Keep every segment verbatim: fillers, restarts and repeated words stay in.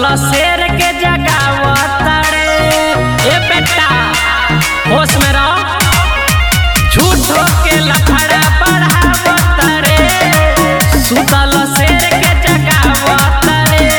शेर के जगावतड़े। ए बेटा होश में रहो, झूठो के लफड़ा बढ़ावतड़े। सुतल शेर के जगावतड़े।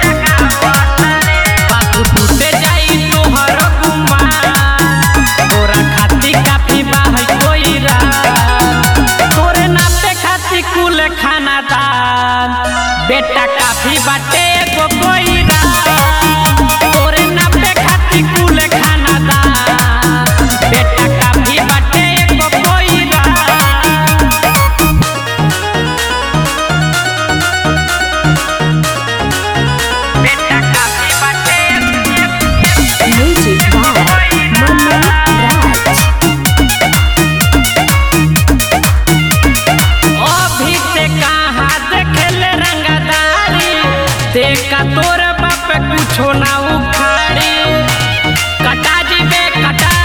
बात टूटे जाई तोहर गुमान, तोरा खाती काफी बाहर कोई रात। तोरे नाते खाती कुल खाना दान, बेटा काफी बाटे को कोई रात। तोरे नाते खाती कुल खाना दान, बेटा काफी बाटे को कोई रात। बेटा काफी बाटे Music by Maman Raj. अभी ते कहाँ देखले रंगदारी, देखा तोर बाप कुछो ना उखाड़ी। कटा जीबे कटा,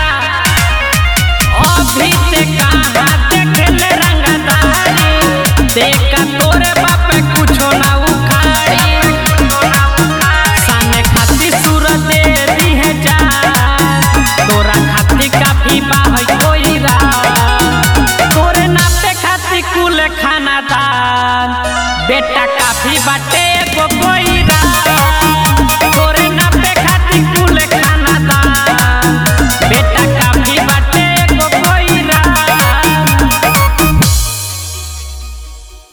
अभी ते कहाँ देखले रंगदारी, देखा तोर बाप कुछो ना उखाड़ी। सामने खाती सूरत दे दी है जान, तोरा खाती काफी बाहर कोई रात। तोरे नाते खाती कुल खाना दान, बेटा काफी बाटे